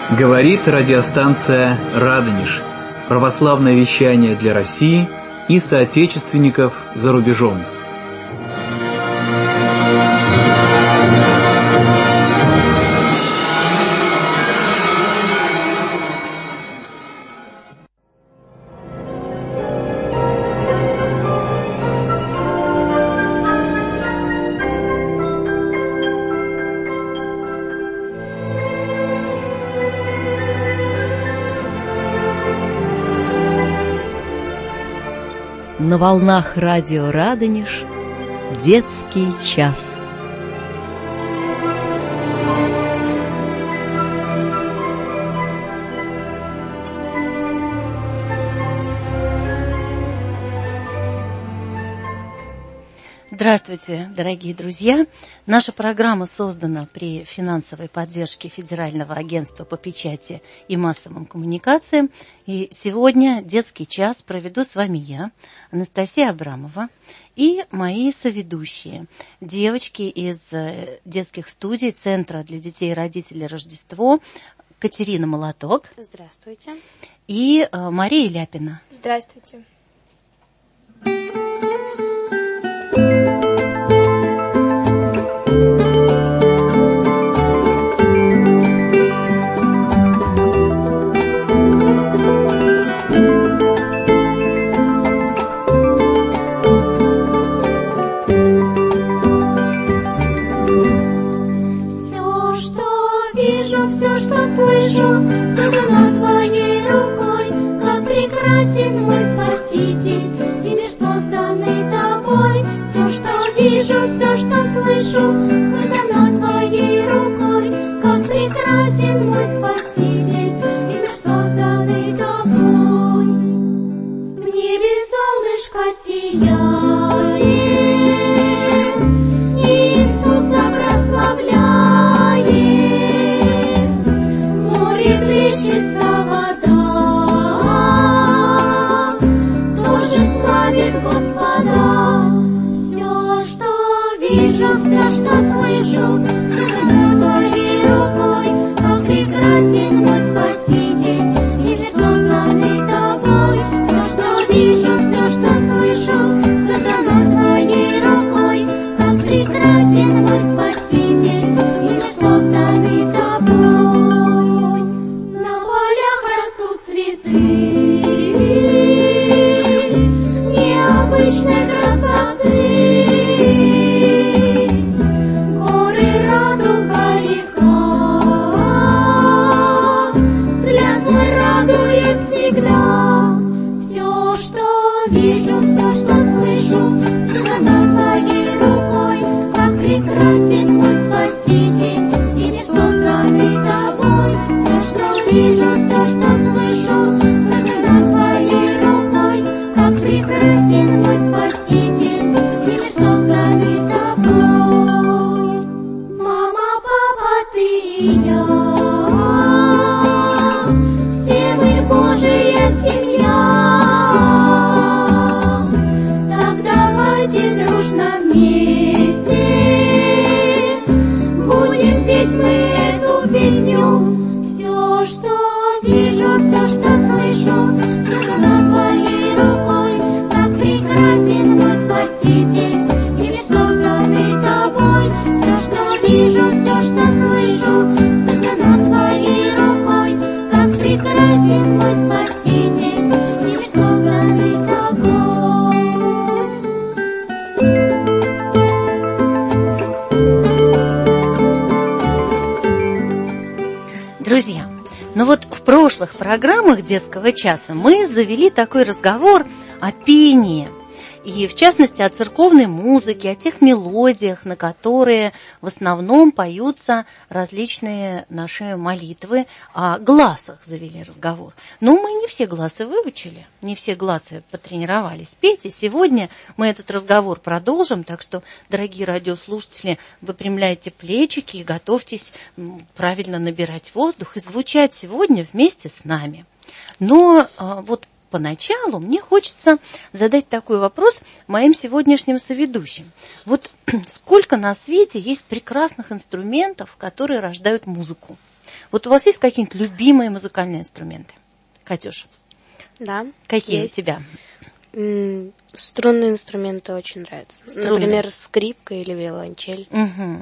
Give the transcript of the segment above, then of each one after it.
Говорит радиостанция «Радонеж». Православное вещание для России и соотечественников за рубежом. На волнах радио «Радонеж» детский час. Здравствуйте, дорогие друзья! Наша программа создана при финансовой поддержке Федерального агентства по печати и массовым коммуникациям. И сегодня детский час проведу с вами я, Анастасия Абрамова, и мои соведущие, девочки из детских студий Центра для детей и родителей Рождество, Катерина Молоток. Здравствуйте. И Мария Ляпина. Здравствуйте. Создано Твоей рукой, как прекрасен мой Спаситель, и мир созданный Тобой. Все, что вижу, все, что слышу, создано Твоей рукой, как прекрасен мой Спаситель, и мир созданный Тобой. В небе солнышко сияет, Иисуса прославляет. Плещется вода, тоже славит Господа. Все, что вижу, все, что слышу, создано Твоей рукой, как прекрасен мой Спаситель, и мир созданный Тобой. Все, что вижу, все, что слышу, создано Твоей рукой, как прекрасен мой Спаситель, и мир созданный Тобой. Цветы необычной красоты, горы, радуга, река, взгляд мой радует всегда. Все, что вижу, все, что слышу, создано Твоей рукой, как прекрасен мой Спаситель, и мир созданный Тобой. Все, что вижу, все, что слышу, создано Твоей рукой, как прекрасен мой Спаситель, и мир созданный Тобой. Мама, папа, ты и я, все мы Божия семья. Так давайте дружно вместе будем петь мы эту песню. Все, что вижу, все, что слышу, создано Твоей рукой, как прекрасен мой Спаситель, и мир созданный Тобой. Все, что вижу, все, что слышу, создано Твоей рукой, как прекрасен мой Спаситель, и мир созданный Тобой. Друзья, но вот в прошлых программах детского часа мы завели такой разговор о пении. И в частности о церковной музыке, о тех мелодиях, на которые в основном поются различные наши молитвы, о гласах завели разговор. Но мы не все гласы выучили, не все гласы потренировались петь, и сегодня мы этот разговор продолжим, так что, дорогие радиослушатели, выпрямляйте плечики и готовьтесь правильно набирать воздух и звучать сегодня вместе с нами. Но вот поначалу мне хочется задать такой вопрос моим сегодняшним соведущим. Вот сколько на свете есть прекрасных инструментов, которые рождают музыку. Вот у вас есть какие-нибудь любимые музыкальные инструменты? Катюш? Да. Какие есть. у тебя? Струнные инструменты очень нравятся. Струнные. Например, скрипка или виолончель.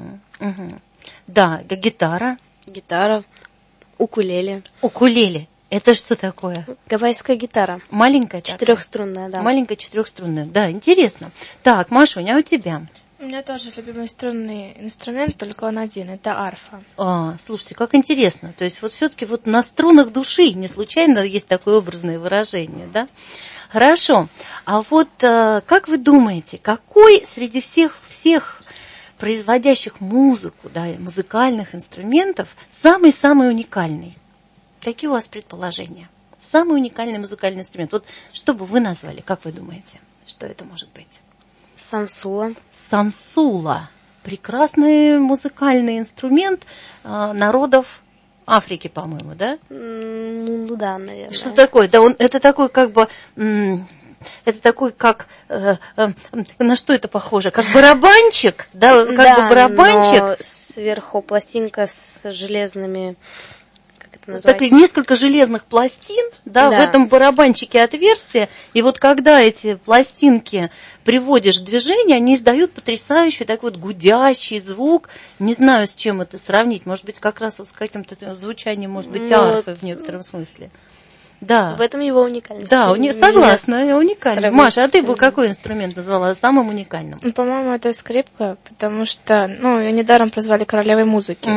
Да, гитара. Гитара, укулеле. Укулеле. Это что такое? Гавайская гитара. Маленькая такая? Четырехструнная, да. Маленькая четырехструнная. Да, интересно. Так, Машуня, а у тебя? У меня тоже любимый струнный инструмент, только он один, это арфа. Слушайте, как интересно. То есть вот все-таки вот на струнах души не случайно есть такое образное выражение, да? Хорошо. А вот как вы думаете, какой среди всех производящих музыку, да, музыкальных инструментов самый-самый уникальный? Какие у вас предположения? Самый уникальный музыкальный инструмент. Вот что бы вы назвали, как вы думаете, что это может быть? Сансула. Сансула. Прекрасный музыкальный инструмент народов Африки, по-моему, да? Ну да, наверное. Что такое? Да, это такой как бы... Это такой, как... на что это похоже? Как барабанчик? Да, как бы барабанчик. Но сверху пластинка с железными... Так, несколько железных пластин, да, в этом барабанчике отверстия, и вот когда эти пластинки приводишь в движение, они издают потрясающий такой вот гудящий звук. Не знаю, с чем это сравнить, может быть, как раз вот с каким-то звучанием, может быть, арфы в некотором смысле. Да. В этом его уникальность. Да, согласна, уникальный. Маша, а ты бы какой инструмент назвала самым уникальным? По-моему, это скрипка, потому что, ее недаром прозвали королевой музыки.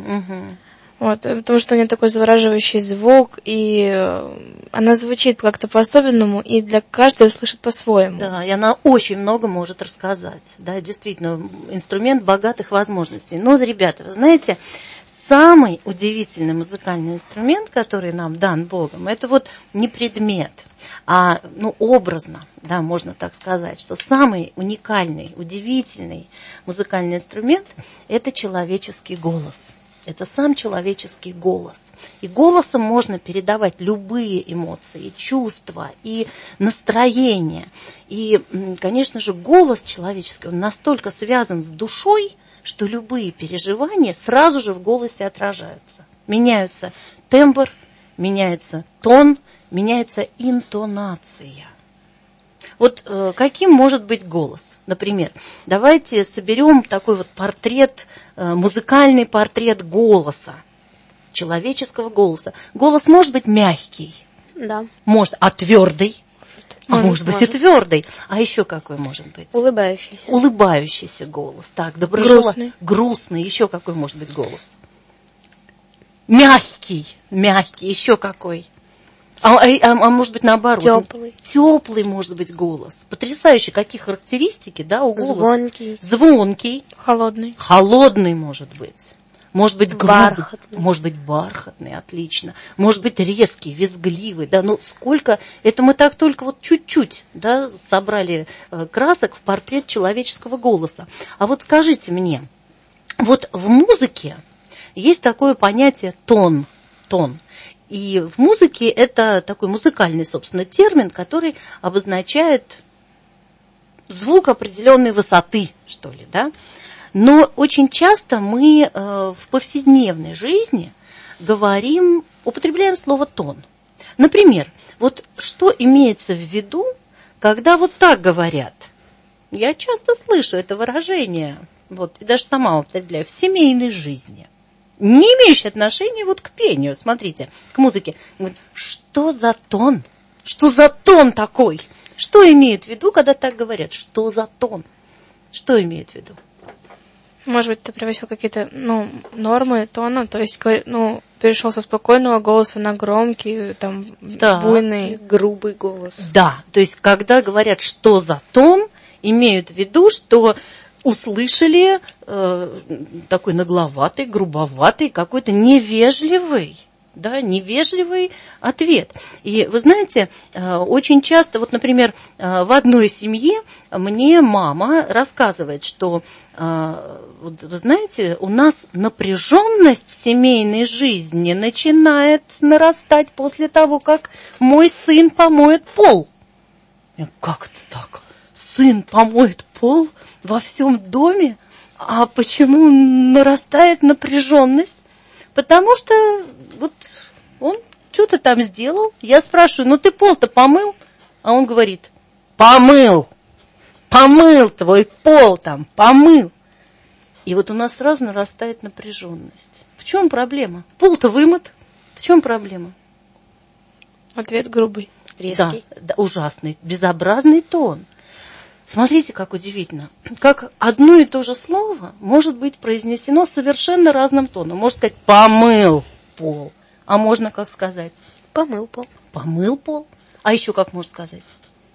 Вот, потому что у нее такой завораживающий звук, и она звучит как-то по-особенному, и для каждого слышит по-своему. Да, и она очень много может рассказать. Да, действительно, инструмент богатых возможностей. Но, ребята, вы знаете, самый удивительный музыкальный инструмент, который нам дан Богом, это вот не предмет, а образно, да, можно так сказать, что самый уникальный, удивительный музыкальный инструмент – это человеческий голос. Это сам человеческий голос. И голосом можно передавать любые эмоции, чувства и настроения. И, конечно же, голос человеческий, он настолько связан с душой, что любые переживания сразу же в голосе отражаются. Меняются тембр, меняется тон, меняется интонация. Вот каким может быть голос? Например, давайте соберем такой вот портрет, музыкальный портрет голоса, человеческого голоса. Голос может быть мягкий? Да. Может, а твердый? Может быть и твердый. А еще какой может быть? Улыбающийся. Улыбающийся голос. Так, грустный. Грустный. Еще какой может быть голос? Мягкий. Еще какой? А может быть, наоборот. Теплый может быть голос. Потрясающе, какие характеристики, да, у голоса. Звонкий. Холодный может быть. Может быть, бархатный. Может быть, бархатный, отлично. Может быть, резкий, визгливый. Да, сколько... Это мы так только вот чуть-чуть, да, собрали красок в портрет человеческого голоса. А вот скажите мне, вот в музыке есть такое понятие тон. И в музыке это такой музыкальный, собственно, термин, который обозначает звук определенной высоты, что ли, да? Но очень часто мы в повседневной жизни употребляем слово «тон». Например, вот что имеется в виду, когда вот так говорят? Я часто слышу это выражение, вот, и даже сама употребляю, в семейной жизни. Не имеющий отношения вот к пению, смотрите, к музыке. Что за тон? Что за тон такой? Что имеют в виду, когда так говорят? Что за тон? Что имеют в виду? Может быть, ты превысил какие-то, нормы тона, то есть, перешел со спокойного голоса на громкий, буйный, грубый голос. Да, то есть, когда говорят, что за тон, имеют в виду, что услышали такой нагловатый, грубоватый, какой-то невежливый ответ. И вы знаете, очень часто, вот, например, в одной семье мне мама рассказывает, что, вот, вы знаете, у нас напряженность в семейной жизни начинает нарастать после того, как мой сын помоет пол. Как это так? Сын помоет пол во всем доме? А почему нарастает напряженность? Потому что вот он что-то там сделал. Я спрашиваю, ну ты пол-то помыл? А он говорит, помыл твой пол там, помыл. И вот у нас сразу нарастает напряженность. В чем проблема? Пол-то вымыт. В чем проблема? Ответ грубый, резкий. Да, ужасный, безобразный тон. Смотрите, как удивительно. Как одно и то же слово может быть произнесено совершенно разным тоном. Можно сказать «помыл пол», а можно как сказать? Помыл пол. Помыл пол. А еще как можно сказать?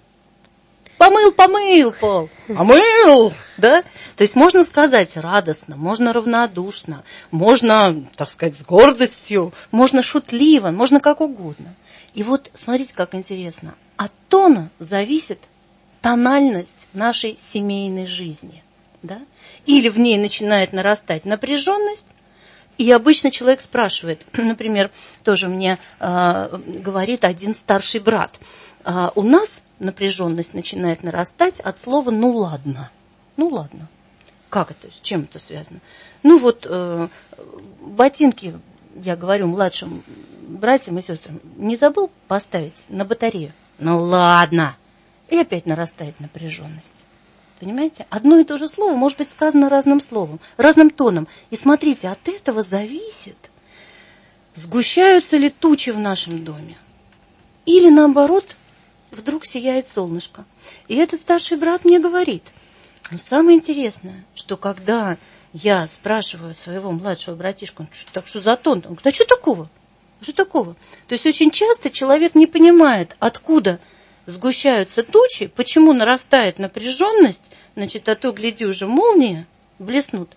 Помыл пол. Помыл, да? То есть можно сказать радостно, можно равнодушно, можно, так сказать, с гордостью, можно шутливо, можно как угодно. И вот смотрите, как интересно. От тона зависит тональность нашей семейной жизни, да? Или в ней начинает нарастать напряженность, и обычно человек спрашивает, например, тоже мне говорит один старший брат, у нас напряженность начинает нарастать от слова «ну ладно». Ну ладно. Как это? С чем это связано? Ну вот ботинки, я говорю младшим братьям и сестрам, не забыл поставить на батарею? Ну ладно. И опять нарастает напряженность. Понимаете? Одно и то же слово может быть сказано разным словом, разным тоном. И смотрите, от этого зависит, сгущаются ли тучи в нашем доме. Или наоборот, вдруг сияет солнышко. И этот старший брат мне говорит, но самое интересное, что когда я спрашиваю своего младшего братишку, что за тон? Он говорит, а что такого? Что такого? То есть очень часто человек не понимает, откуда сгущаются тучи, почему нарастает напряженность, значит, а то, гляди, уже молния блеснут.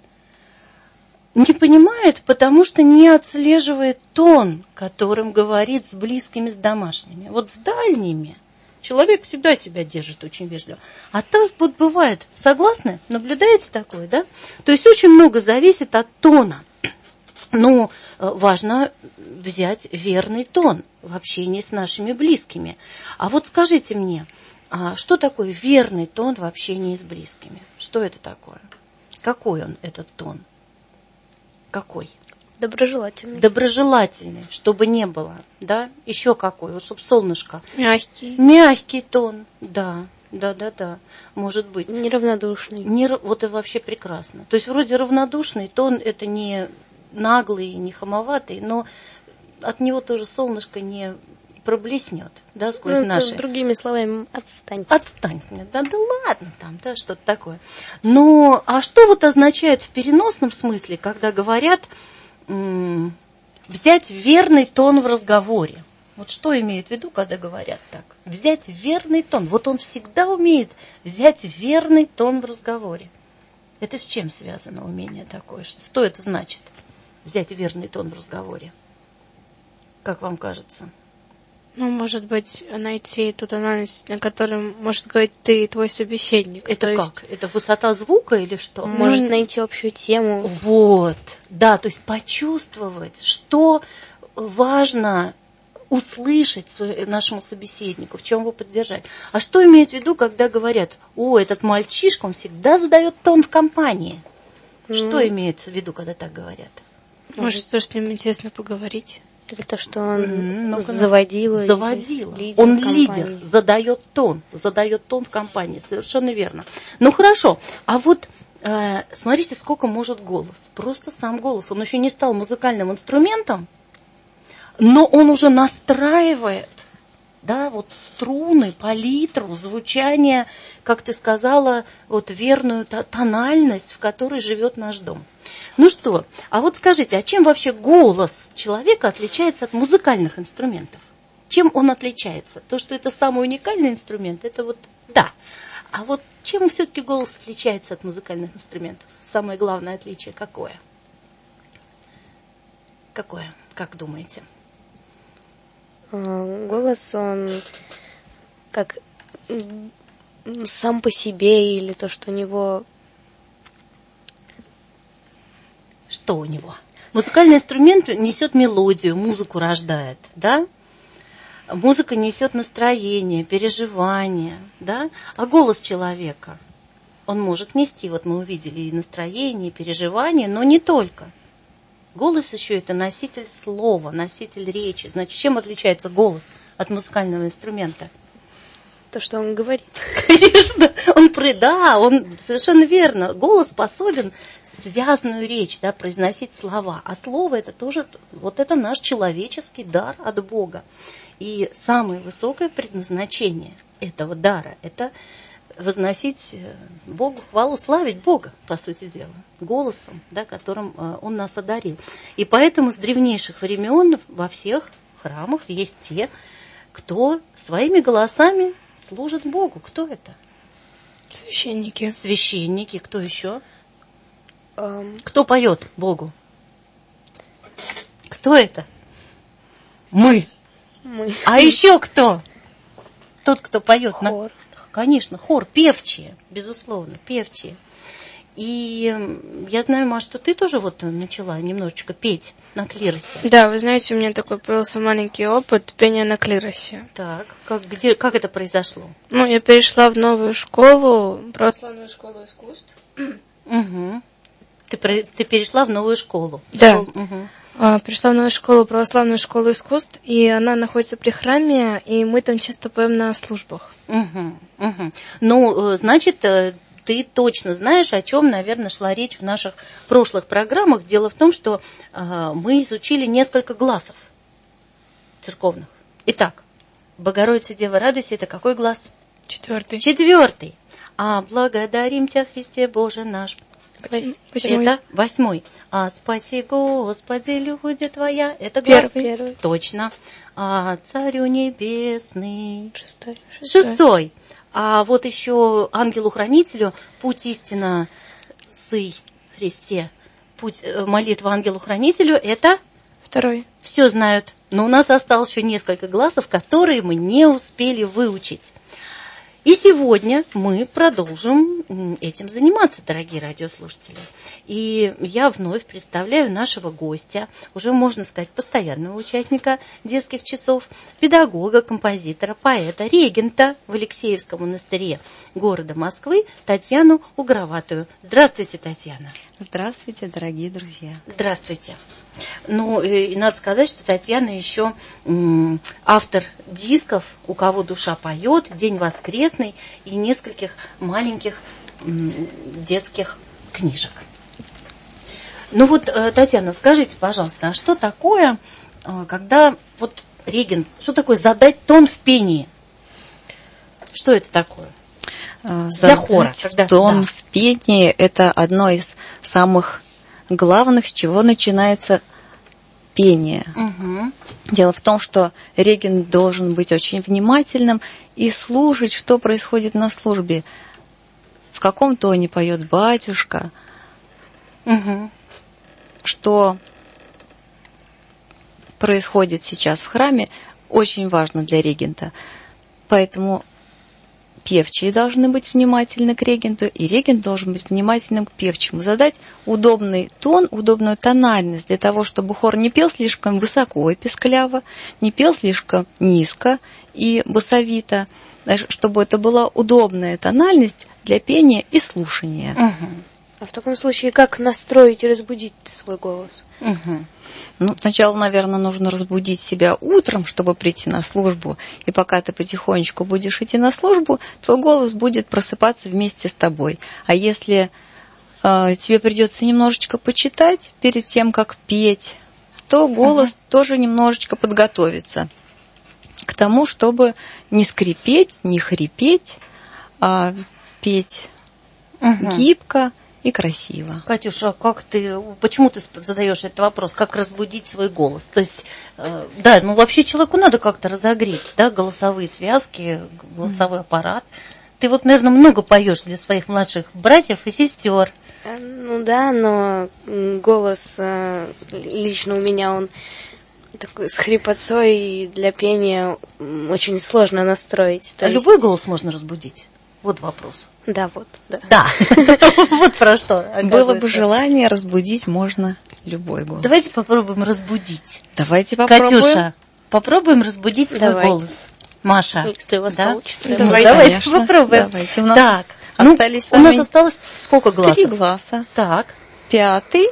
Не понимает, потому что не отслеживает тон, которым говорит с близкими, с домашними. Вот с дальними человек всегда себя держит очень вежливо. А так вот бывает, согласны? Наблюдаете такое, да? То есть очень много зависит от тона. Но важно взять верный тон в общении с нашими близкими. А вот скажите мне, что такое верный тон в общении с близкими? Что это такое? Какой он, этот тон? Какой? Доброжелательный. Доброжелательный, чтобы не было, да? Еще какой? Вот чтобы солнышко. Мягкий. Мягкий тон, да. Может быть. Неравнодушный. Вот это вообще прекрасно. То есть вроде равнодушный тон, это не наглый, не хамоватый, но от него тоже солнышко не проблеснет, да, сквозь наши. Другими словами, отстань. Отстань, да ладно там, да, что-то такое. Но, а что вот означает в переносном смысле, когда говорят взять верный тон в разговоре? Вот что имеют в виду, когда говорят так? Взять верный тон. Вот он всегда умеет взять верный тон в разговоре. Это с чем связано умение такое? Что это значит? Взять верный тон в разговоре. Как вам кажется? Ну, может быть, найти ту тональность, на которой может говорить ты и твой собеседник. Это то как? есть... Это высота звука или что? Может найти общую тему. Вот, да, то есть почувствовать, что важно услышать нашему собеседнику, в чем его поддержать. А что имеют в виду, когда говорят, этот мальчишка, он всегда задает тон в компании? Что имеется в виду, когда так говорят? Может, то, что им интересно поговорить. Или то, что он заводила. Он лидер, задает тон в компании, совершенно верно. Ну хорошо, а вот смотрите, сколько может голос. Просто сам голос, он еще не стал музыкальным инструментом, но он уже настраивает, да, вот струны, палитру, звучание, как ты сказала, вот верную тональность, в которой живет наш дом. Ну что, а вот скажите, а чем вообще голос человека отличается от музыкальных инструментов? Чем он отличается? То, что это самый уникальный инструмент, это вот да. А вот чем все-таки голос отличается от музыкальных инструментов? Самое главное отличие какое? Какое? Как думаете? Голос, он как сам по себе, или то, что у него... Что у него? Музыкальный инструмент несет мелодию, музыку рождает, да? Музыка несет настроение, переживание, да? А голос человека, он может нести, вот мы увидели, и настроение, и переживание, но не только. Голос еще это носитель слова, носитель речи. Значит, чем отличается голос от музыкального инструмента? То, что он говорит. Конечно, он совершенно верно. Голос способен связную речь, да, произносить слова. А слово это тоже, вот это наш человеческий дар от Бога. И самое высокое предназначение этого дара – это возносить Богу хвалу, славить Бога, по сути дела, голосом, да, которым Он нас одарил. И поэтому с древнейших времен во всех храмах есть те, кто своими голосами служит Богу. Кто это? Священники. Священники. Кто еще? Кто поет Богу? Кто это? Мы. А еще кто? Тот, кто поет. Хор. Конечно, хор, певчие, безусловно, певчие. И я знаю, Маш, что ты тоже вот начала немножечко петь на клиросе. Да, вы знаете, у меня такой появился маленький опыт пения на клиросе. Так, как это произошло? Ну, я перешла в новую школу, православную школу искусств. Угу. Ты перешла в новую школу. Да. Угу. Пришла в новую школу, православную школу искусств, и она находится при храме, и мы там часто поем на службах. Угу, угу. Ну, значит, ты точно знаешь, о чем, наверное, шла речь в наших прошлых программах. Дело в том, что мы изучили несколько гласов церковных. Итак, Богородица Дева, радуйся, это какой глас? 4. 4. А благодарим Тебя, Христе Боже наш. 8. Это 8. А спаси, Господи, люди Твоя. Это глаз? 1. Точно. А Царю Небесный. 6. А вот еще ангелу-хранителю путь истина сый Христе. Молитва ангелу-хранителю это? 2. Все знают. Но у нас осталось еще несколько гласов, которые мы не успели выучить. И сегодня мы продолжим этим заниматься, дорогие радиослушатели. И я вновь представляю нашего гостя, уже можно сказать, постоянного участника детских часов, педагога, композитора, поэта, регента в Алексеевском монастыре города Москвы Татьяну Угроватую. Здравствуйте, Татьяна. Здравствуйте, дорогие друзья. Здравствуйте. Ну, и надо сказать, что Татьяна еще автор дисков «У кого душа поет», «День воскресный» и нескольких маленьких детских книжек. Ну вот, Татьяна, скажите, пожалуйста, а что такое, когда вот регент, что такое задать тон в пении? Что это такое? Для хора. Тон в пении – это одно из самых главных, с чего начинается пение. Угу. Дело в том, что регент должен быть очень внимательным и слушать, что происходит на службе. В каком тоне поет батюшка, что происходит сейчас в храме, очень важно для регента. Поэтому певчие должны быть внимательны к регенту, и регент должен быть внимательным к певчему. Задать удобный тон, удобную тональность для того, чтобы хор не пел слишком высоко и пескляво, не пел слишком низко и басовито, чтобы это была удобная тональность для пения и слушания. А в таком случае, как настроить и разбудить свой голос? Ну, сначала, наверное, нужно разбудить себя утром, чтобы прийти на службу. И пока ты потихонечку будешь идти на службу, твой голос будет просыпаться вместе с тобой. А если тебе придется немножечко почитать перед тем, как петь, то голос тоже немножечко подготовится к тому, чтобы не скрипеть, не хрипеть, а петь гибко и красиво. Катюша, почему ты задаешь этот вопрос, как разбудить свой голос? То есть, да, ну вообще человеку надо как-то разогреть, да, голосовые связки, голосовой аппарат. Ты вот, наверное, много поешь для своих младших братьев и сестер. Ну да, но голос лично у меня, он такой с хрипотцой, и для пения очень сложно настроить. А любой голос можно разбудить? Вот вопрос. Да, вот, да. Да, вот про что. Было бы желание, разбудить можно любой голос. Давайте попробуем разбудить. Давайте попробуем. Катюша, попробуем разбудить твой голос. Маша. Если у вас получится. Давайте попробуем. Давайте. У нас так, остались у нас осталось сколько глазов? 3 глаза. Так. 5,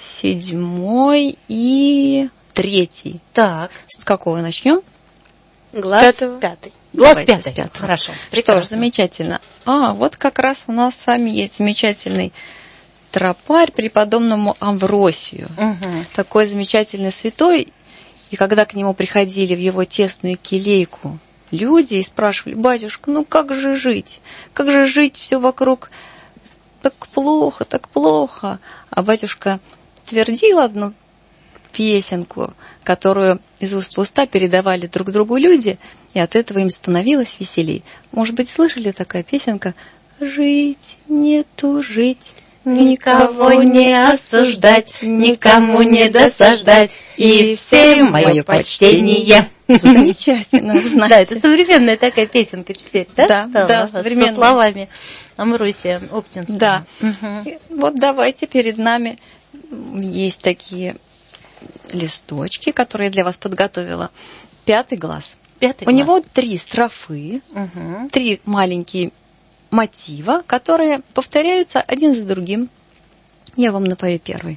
7 и 3. Так. С какого начнем? Глаз 5. Глаз Давайте 5. с 5. Хорошо. Что ж, замечательно. Вот как раз у нас с вами есть замечательный тропарь преподобному Амвросию. Угу. Такой замечательный святой. И когда к нему приходили в его тесную келейку люди и спрашивали: батюшка, ну как же жить? Как же жить, все вокруг так плохо, так плохо. А батюшка твердил одну песенку, которую из уст в уста передавали друг другу люди, и от этого им становилось веселей. Может быть, слышали такая песенка? Жить, не тужить, никого не осуждать, никому не досаждать, и всем мое почтение. Замечательно, вы знаете. Да, это современная такая песенка теперь, да? Да, современная. Со словами Амвросия Оптинского. Да. Угу. Вот давайте, перед нами есть такие листочки, которые я для вас подготовила. 5 глаз. У него 3 строфы, 3 маленькие мотива, которые повторяются один за другим. Я вам напою первый.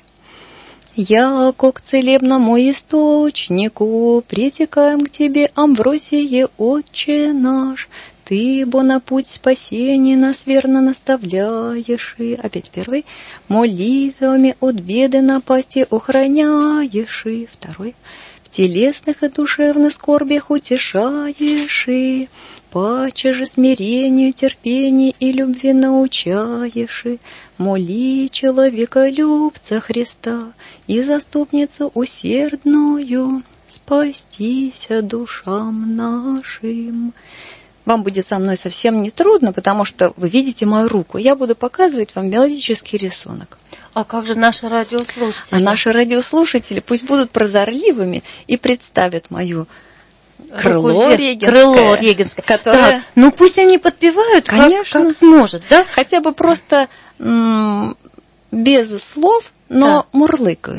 Яко к целебному источнику притекаем к тебе, Амвросие, Отче наш. Ты, бо на путь спасения нас верно наставляешь. И опять первый. Молитвами от беды напасти охраняешь. И второй. В телесных и душевных скорбях утешаешь. И паче же смирению, терпению и любви научаешь. И моли человеколюбца Христа и заступницу усердную, спастися душам нашим. Вам будет со мной совсем не трудно, потому что вы видите мою руку. Я буду показывать вам мелодический рисунок. А как же наши радиослушатели? А наши радиослушатели пусть будут прозорливыми и представят мою крыло регенское, которое... Так, ну пусть они подпевают, конечно, как сможет, да? Хотя бы просто без слов, но мурлыкают.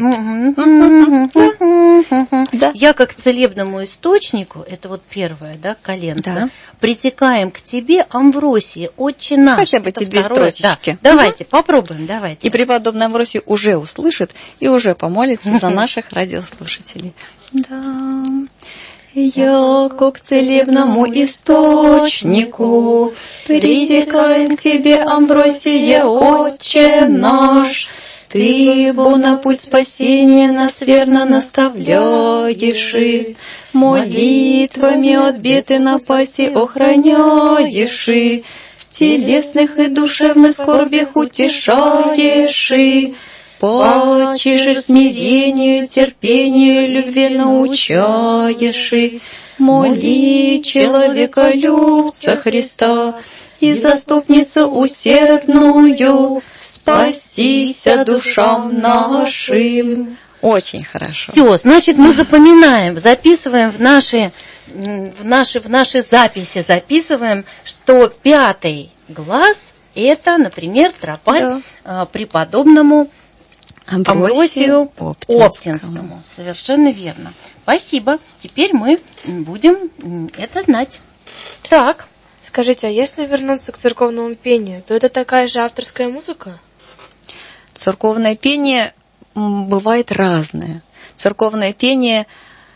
Да. Я как к целебному источнику, это вот первое, да, коленце, да. Притекаем к тебе, Амвросия, Отче наш. Хотя бы эти 2 строчечки. Да. Давайте, попробуем, давайте. И преподобный Амвросий уже услышит и уже помолится за наших радиослушателей. Да. Яко к целебному источнику притекаем к тебе, Амвросия, Отче наш. Ты, бо на путь спасения нас верно наставляешь, молитвами от бед и напасти охраняешь, в телесных и душевных скорбях утешаешь, паче же смирению, терпению, любви научаешь, моли человеколюбца Христа и заступницу усердную, спастися душам нашим. Очень хорошо. Все, значит, мы запоминаем, записываем в наши записи, записываем, что 5 глаз – это, например, тропарь преподобному Амвросию Оптинскому. Совершенно верно. Спасибо. Теперь мы будем это знать. Так. Скажите, а если вернуться к церковному пению, то это такая же авторская музыка? Церковное пение бывает разное. Церковное пение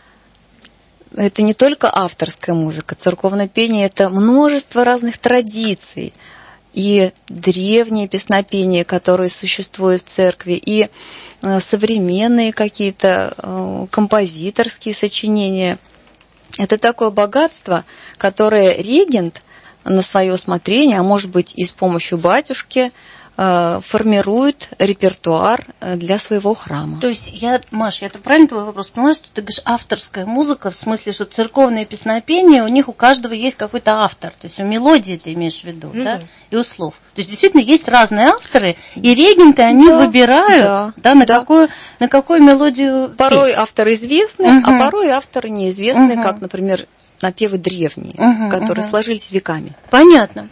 – это не только авторская музыка. Церковное пение – это множество разных традиций. И древние песнопения, которые существуют в церкви, и современные какие-то композиторские сочинения. Это такое богатство, которое регент на свое усмотрение, а может быть и с помощью батюшки, формирует репертуар для своего храма. То есть, Маша, я правильно твой вопрос поняла, что ты говоришь авторская музыка, в смысле, что церковные песнопения, у них у каждого есть какой-то автор, то есть у мелодии ты имеешь в виду, да? И у слов. То есть, действительно, есть разные авторы, и регенты, они выбирают, на какую мелодию порой петь. Авторы известны, а порой авторы неизвестны, как, например, напевы древние, которые сложились веками. Понятно.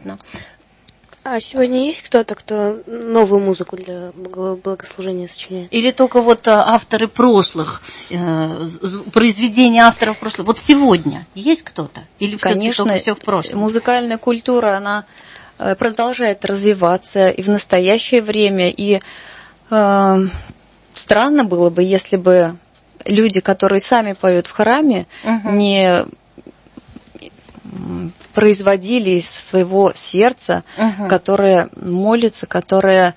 А сегодня есть кто-то, кто новую музыку для богослужения сочиняет? Или только вот авторы прошлых, произведения авторов прошлых? Вот сегодня есть кто-то? Или конечно, все в прошлом? Музыкальная культура, она продолжает развиваться и в настоящее время, и странно было бы, если бы люди, которые сами поют в храме, не производили из своего сердца, которое молится, которое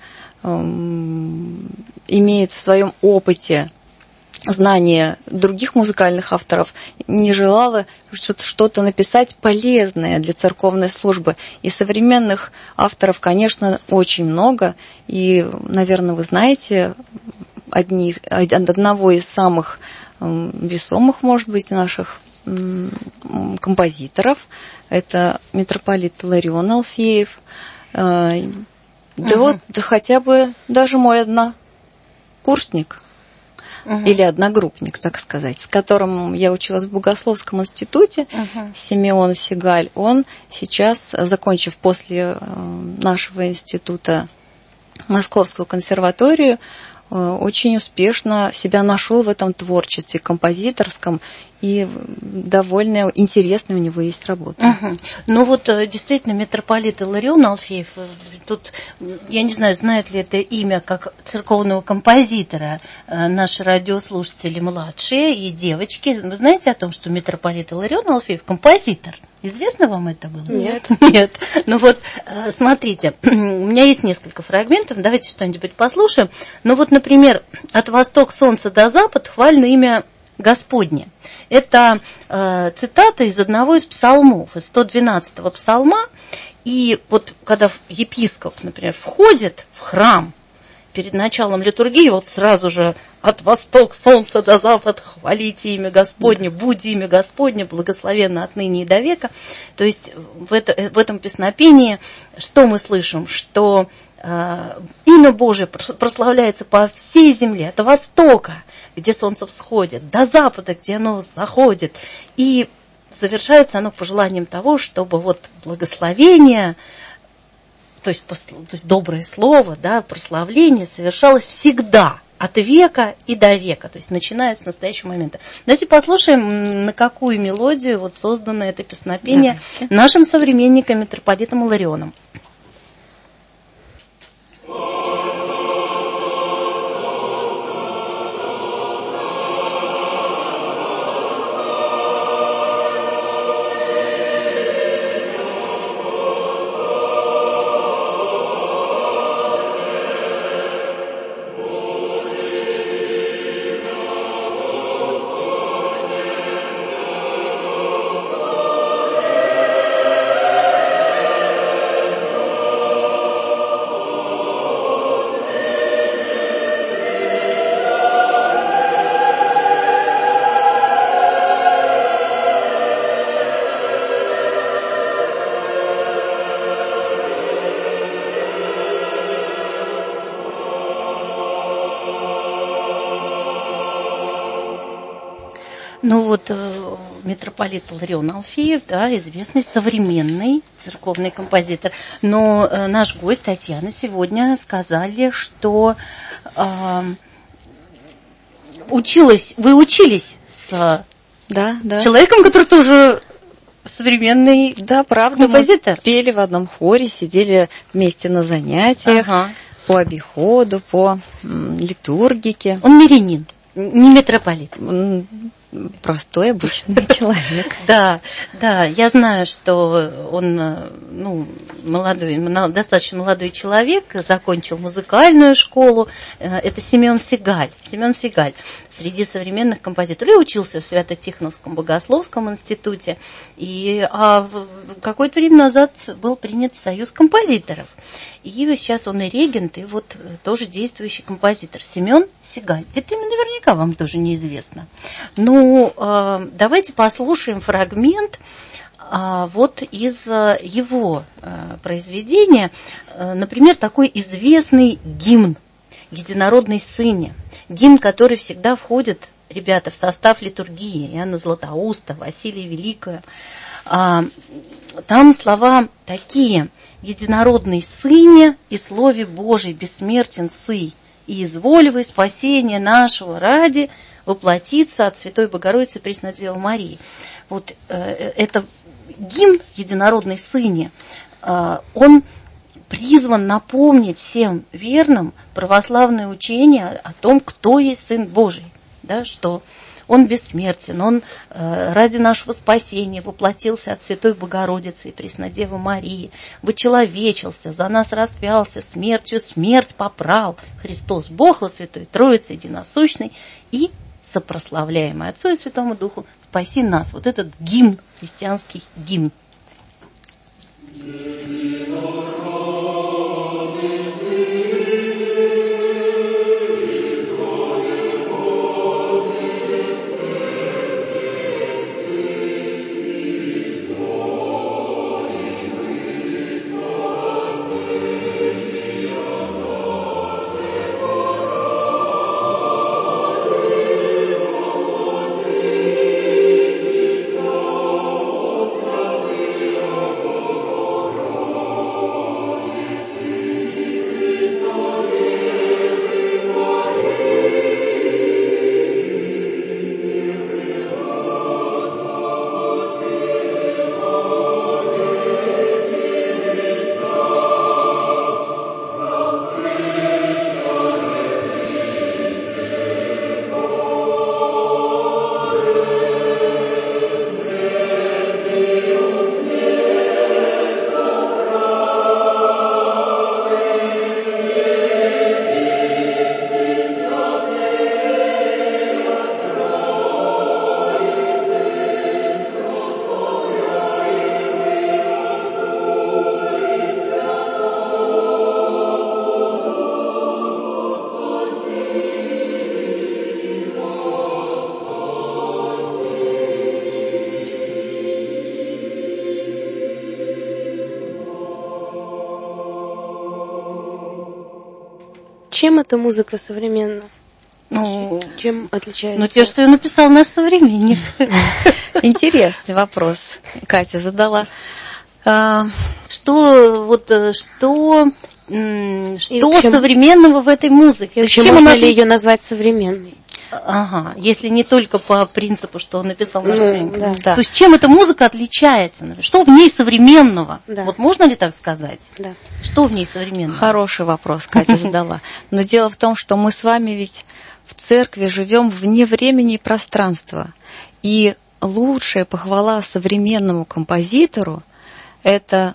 имеет в своем опыте знания других музыкальных авторов, не желала что-то написать полезное для церковной службы. И современных авторов, конечно, очень много. И, наверное, вы знаете одного из самых весомых, может быть, наших композиторов. Это митрополит Иларион Алфеев. Да хотя бы даже мой однокурсник. Или одногруппник, так сказать, с которым я училась в Богословском институте, Симеон Сигаль. Он сейчас, закончив после нашего института Московскую консерваторию, очень успешно себя нашел в этом творчестве композиторском, и довольно интересная у него есть работа. Ну вот действительно митрополит Иларион Алфеев, тут, я не знаю, знает ли это имя как церковного композитора наши радиослушатели младшие и девочки. Вы знаете о том, что митрополит Иларион Алфеев композитор? Известно вам это было? Нет. Нет. Ну вот, смотрите, у меня есть несколько фрагментов, давайте что-нибудь послушаем. Ну вот, например, «От восток солнца до запад хвально имя Господне». Это цитата из одного из псалмов, из 112-го псалма. И вот когда епископ, например, входит в храм перед началом литургии, вот сразу же «От восток солнца до запад хвалите имя Господне, будь имя Господне, благословенно отныне и до века». То есть в этом песнопении что мы слышим? Что имя Божие прославляется по всей земле, от востока, где солнце всходит, до запада, где оно заходит. И завершается оно пожеланием того, чтобы вот благословение, то есть доброе слово, да, прославление совершалось всегда, от века и до века, то есть начиная с настоящего момента. Давайте послушаем, на какую мелодию вот создано это песнопение нашим современником митрополитом Иларионом. Ну вот митрополит Иларион Алфеев, да, известный современный церковный композитор. Но наш гость Татьяна сегодня сказали, что вы учились с человеком, который тоже современный композитор. Мы пели в одном хоре, сидели вместе на занятиях по обиходу, по литургике. Он мирянин, не митрополит. Простой, обычный человек. Да, я знаю, что он, достаточно молодой человек, закончил музыкальную школу. Это Семен Сигаль. Среди современных композиторов. И учился в Свято-Тихоновском богословском институте. И какое-то время назад был принят в Союз композиторов. И сейчас он и регент, и вот тоже действующий композитор. Семен Сигаль. Это имя наверняка вам тоже неизвестно. Ну, давайте послушаем фрагмент вот из его произведения. Например, такой известный гимн «Единородной Сыне». Гимн, который всегда входит, ребята, в состав литургии. Иоанна Златоуста, Василия Великого. Там слова такие: «Единородный Сыне и Слове Божий бессмертен Сый, и изволь спасения нашего ради воплотиться от Святой Богородицы Преснодевы Марии». Вот это гимн «Единородной Сыне», он призван напомнить всем верным православное учение о том, кто есть Сын Божий, да, что Он бессмертен, Он ради нашего спасения воплотился от Святой Богородицы и Преснодевы Марии, вычеловечился, за нас распялся, смертью смерть попрал. Христос, Бог во Святой Троице, единосущный, и сопрославляемый Отцу и Святому Духу, спаси нас. Вот этот гимн, христианский гимн. Чем эта музыка современна? Чем отличается? Те, что я написал наш современник. Интересный вопрос Катя задала. Что современного в этой музыке? Чем можно ли ее назвать современной? Ага, если не только по принципу, что он написал наш современник. Да. То есть чем эта музыка отличается? Что в ней современного? Да. Вот можно ли так сказать? Да. Что в ней современного? Хороший вопрос Катя задала. Но дело в том, что мы с вами ведь в церкви живем вне времени и пространства. И лучшая похвала современному композитору – это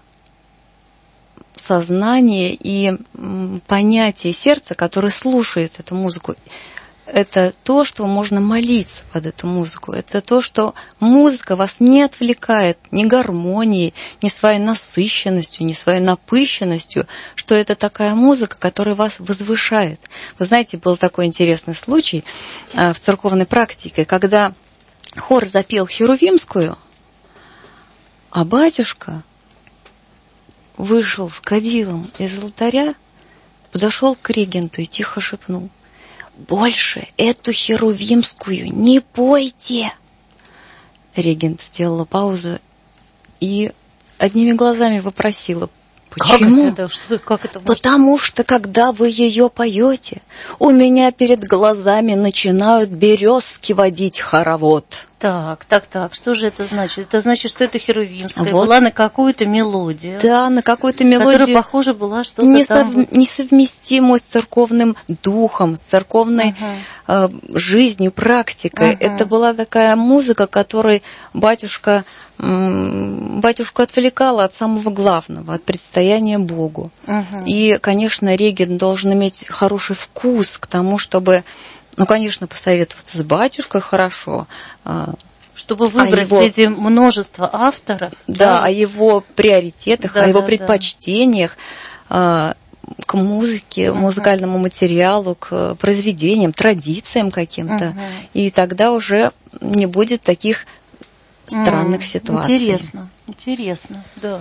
сознание и понятие сердца, которое слушает эту музыку. Это то, что можно молиться под эту музыку. Это то, что музыка вас не отвлекает ни гармонией, ни своей насыщенностью, ни своей напыщенностью, что это такая музыка, которая вас возвышает. Вы знаете, был такой интересный случай в церковной практике, когда хор запел Херувимскую, а батюшка вышел с кадилом из алтаря, подошел к регенту и тихо шепнул: «Больше эту Херувимскую не пойте!» Регент сделала паузу и одними глазами вопросила: «Почему?» Как это «Потому что, когда вы ее поете, у меня перед глазами начинают березки водить хоровод». Так. Что же это значит? Это значит, что это Херувимская Вот. была на какую-то мелодию. Да, на какую-то мелодию. Которая, похоже, была что-то там... несовместимую с церковным духом, с церковной жизнью, практикой. Это была такая музыка, которой батюшку отвлекала от самого главного, от предстояния Богу. И, конечно, регент должен иметь хороший вкус к тому, чтобы... конечно, посоветоваться с батюшкой хорошо. Чтобы выбрать среди множества авторов. Да, о его приоритетах, о его предпочтениях к музыке, музыкальному материалу, к произведениям, традициям каким-то. И тогда уже не будет таких странных ситуаций. Интересно, да.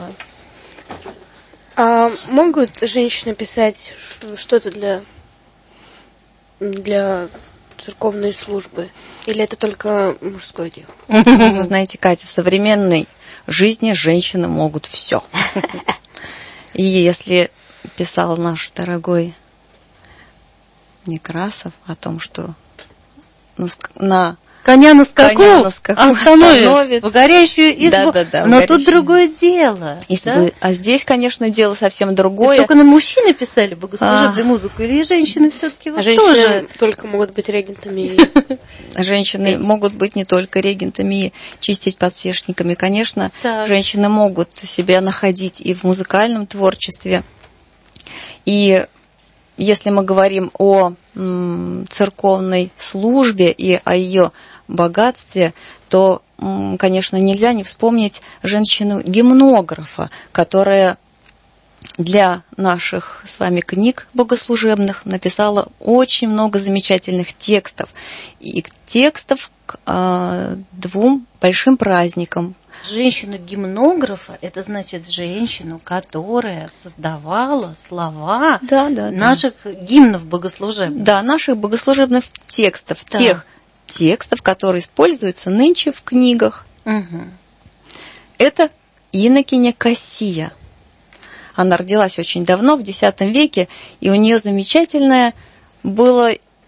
А могут женщины писать что-то для церковной службы? Или это только мужское дело? Вы знаете, Катя, в современной жизни женщины могут все. И если писал наш дорогой Некрасов о том, что на Коня на скаку остановит остановит в горящую избу. Да, но тут другое дело. Да? А здесь, конечно, дело совсем другое. И только на мужчины писали богослужебную музыку, или женщины все-таки вот женщины тоже только могут быть регентами. Женщины могут быть не только регентами и чистить подсвечниками. Конечно, Так. женщины могут себя находить и в музыкальном творчестве. И если мы говорим о церковной службе и о ее богатстве, то, конечно, нельзя не вспомнить женщину-гимнографа, которая для наших с вами книг богослужебных написала очень много замечательных текстов. И текстов к двум большим праздникам. женщину-гимнографа, это значит женщину, которая создавала слова наших гимнов богослужебных. Да, наших богослужебных текстов, тех текстов, которые используются нынче в книгах. Угу. Это инокиня Кассия. Она родилась очень давно, в X веке, и у нее замечательное было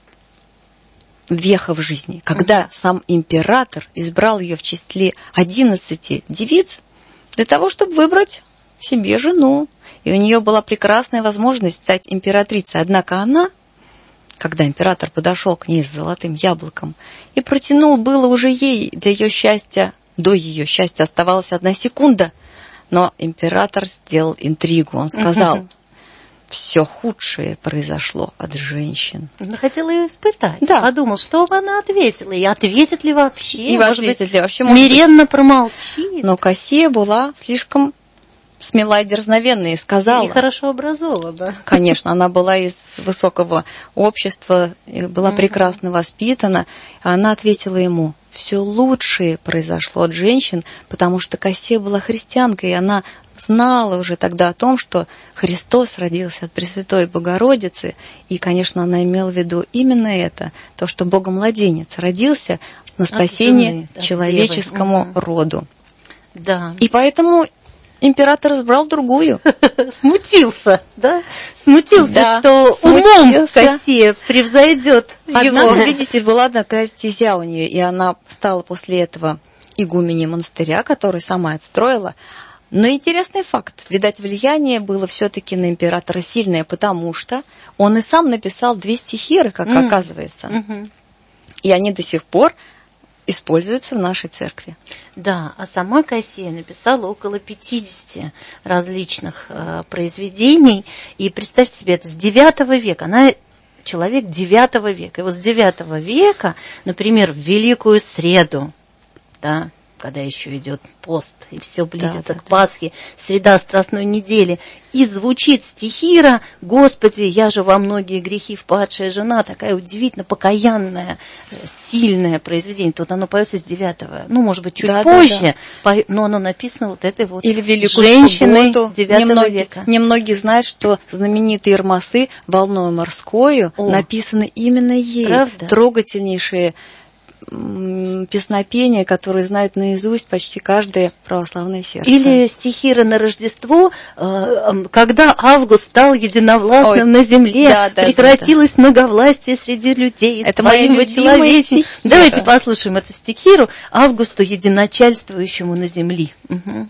веха в жизни, когда сам император избрал ее в числе 11 девиц для того, чтобы выбрать себе жену. И у нее была прекрасная возможность стать императрицей. Однако она, когда император подошел к ней с золотым яблоком и протянул было уже ей для ее счастья, до ее счастья оставалась 1 секунда, но император сделал интригу. Он сказал: все худшее произошло от женщин. Она хотела ее испытать. Да. Подумал, что бы она ответила, и ответит ли вообще. И ответит ли вообще, смиренно промолчит. Но Кассия была слишком смела и дерзновенная и сказала... И хорошо образована. Конечно, она была из высокого общества, была прекрасно воспитана. Она ответила ему: все лучшее произошло от женщин, потому что Кассия была христианкой, и она знала уже тогда о том, что Христос родился от Пресвятой Богородицы. И, конечно, она имела в виду именно это, то, что Богомладенец родился на спасение человеческому роду. Да. И поэтому император избрал другую. Смутился, да? Смутился, что умом Кассия превзойдет его. Однако, видите, была такая стезя у нее, и она стала после этого игуменей монастыря, который сама отстроила. Но интересный факт. Видать, влияние было все-таки на императора сильное, потому что он и сам написал 2 стихиры, как оказывается. И они до сих пор используются в нашей церкви. Да, а сама Кассия написала около 50 различных произведений. И представьте себе, это с 9 века. Она человек 9 века. И вот с 9 века, например, в Великую Среду, да, когда еще идет пост, и все близится к Пасхе, среда Страстной недели, и звучит стихира: «Господи, я же во многие грехи впадшая жена», такая удивительно покаянная, сильное произведение. Тут оно поется с 9-го, ну, может быть, чуть позже, но оно написано вот этой вот или Великую женщиной субботу. 9 века. Немногие знают, что знаменитые Ирмасы «Волною морскою» написаны именно ей. Правда? Трогательнейшие песнопения, которые знают наизусть почти каждое православное сердце. Или стихира на Рождество: «Когда Август стал единовластным на земле, прекратилось многовластие среди людей, это моя любимая стихира. Давайте послушаем эту стихиру: «Августу единачальствующему на земле». Угу.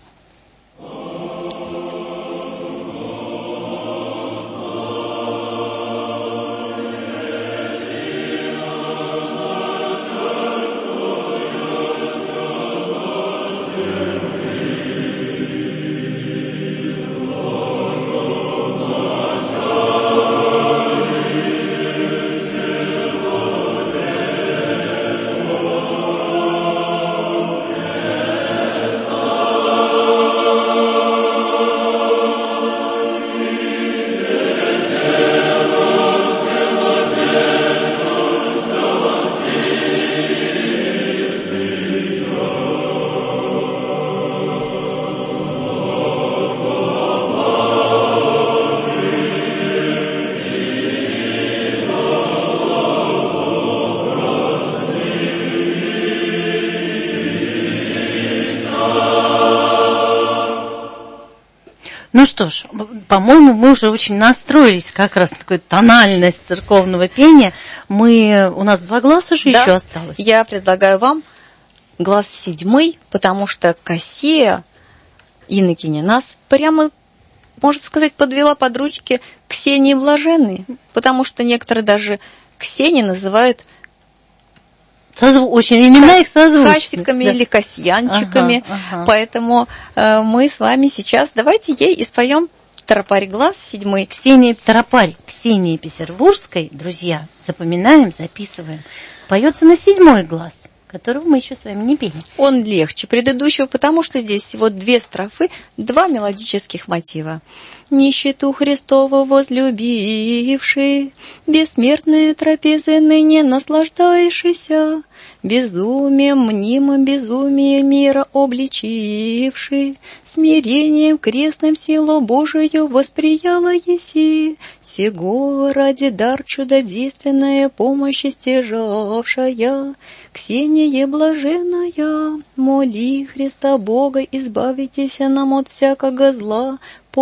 Ну что ж, по-моему, мы уже очень настроились как раз на такую тональность церковного пения. У нас 2 гласа же еще осталось. Я предлагаю вам глаз 7, потому что Кассия инокиня нас прямо, можно сказать, подвела под ручки Ксении Блаженной, потому что некоторые даже Ксении называют очень имена их созвучны. Касиками или касьянчиками. Поэтому мы с вами сейчас давайте ей и споем «Тропарь глаз 7». Ксения Тропарь, Ксении Петербургской, друзья, запоминаем, записываем. Поется на 7 глаз, которого мы еще с вами не пели. Он легче предыдущего, потому что здесь всего 2 строфы, 2 мелодических мотива. Нищету Христову возлюбивший, бессмертные трапезы ныне наслаждающийся, безумием мнимым безумие мира обличивший, смирением крестным силу Божию восприяла еси, сего ради дар чудодейственная помощи стяжавшая, Ксения блаженная, моли Христа Бога, избавитесь нам от всякого зла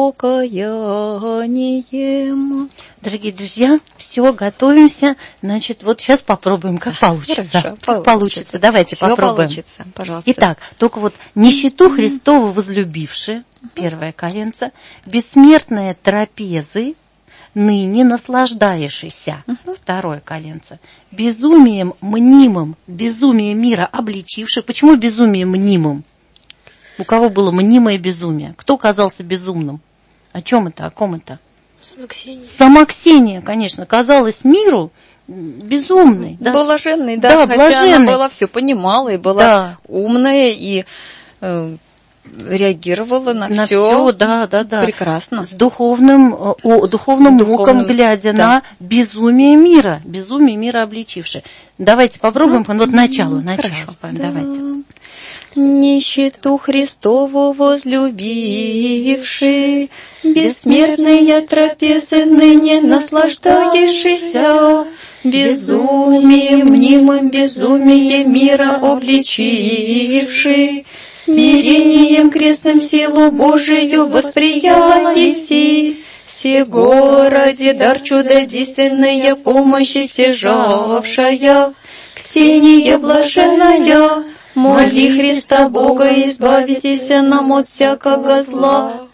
покаянием. Дорогие друзья, все, готовимся. Значит, вот сейчас попробуем, как получится. Хорошо, как получится. Давайте всё попробуем. Получится, пожалуйста. Итак, только вот нищету Христову возлюбивши, 1 коленце, бессмертные трапезы, ныне наслаждаешься, 2 коленце, безумием мнимым, безумие мира обличивши. Почему безумие мнимым? У кого было мнимое безумие? Кто казался безумным? О чем это? О ком это? Сама Ксения, конечно, казалась миру безумной. Да? Блаженной, да, хотя блаженной. Она была все понимала и была умная и реагировала на все прекрасно. С духовным муком, глядя на безумие мира обличивши. Давайте попробуем, вот начало споем, давайте. Нищету Христову возлюбивший, бессмертные трапезы ныне наслаждающийся, безумием мнимым безумие мира обличивший, смирением крестным силу Божию восприяла еси, сего ради дар чудодейственная помощи стяжавшая, Ксения блаженная, моли Христа Бога, избавитесь нам от всякого зла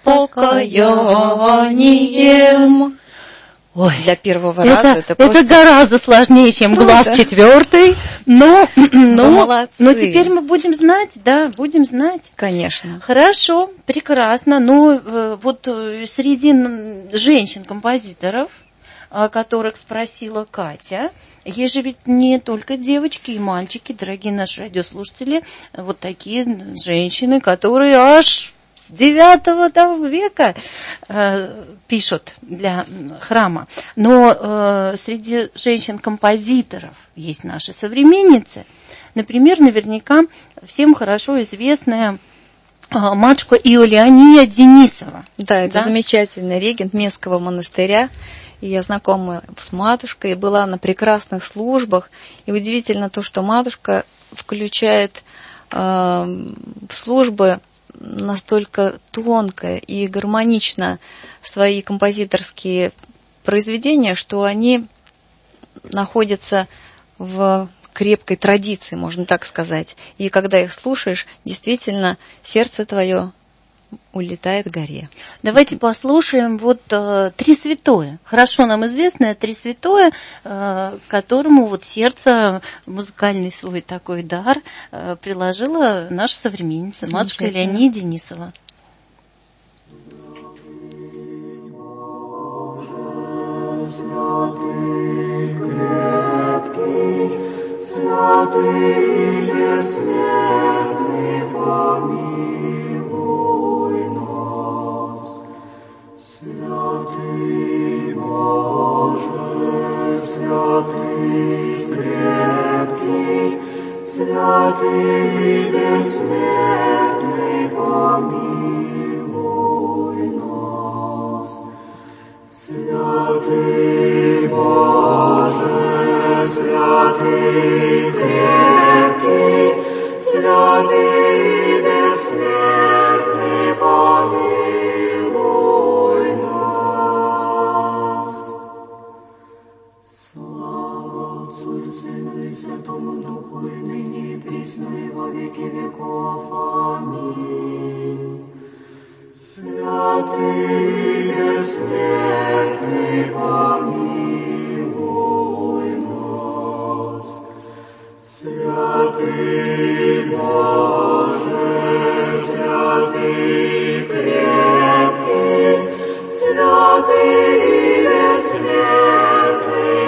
покаянием. Ой, для первого раза это просто... Это гораздо сложнее, чем глаз 4. Но теперь мы будем знать, будем знать. Конечно. Хорошо, прекрасно. Вот среди женщин-композиторов, о которых спросила Катя, есть же ведь не только девочки и мальчики, дорогие наши радиослушатели, вот такие женщины, которые аж с 9 века пишут для храма. Но среди женщин-композиторов есть наши современницы. Например, наверняка всем хорошо известная матушка Иолиания Денисова. Да, это замечательный регент Месского монастыря. И я знакома с матушкой, была на прекрасных службах. И удивительно то, что матушка включает в службы настолько тонко и гармонично свои композиторские произведения, что они находятся в крепкой традиции, можно так сказать. И когда их слушаешь, действительно, сердце твое улетает к горе. Давайте послушаем вот «Три святое». Хорошо нам известное «Три святое», которому вот сердце, музыкальный свой такой дар приложила наша современница, матушка Иолиания Денисова. Святый бессмертный, помилуй нас. Святый Боже, святый крепкий, святый бессмертный, помилуй нас. Святый Боже, святый крепкий, святый бессмертный, помилуй нас. Святый Боже, святый крепкий, святый бессмертный,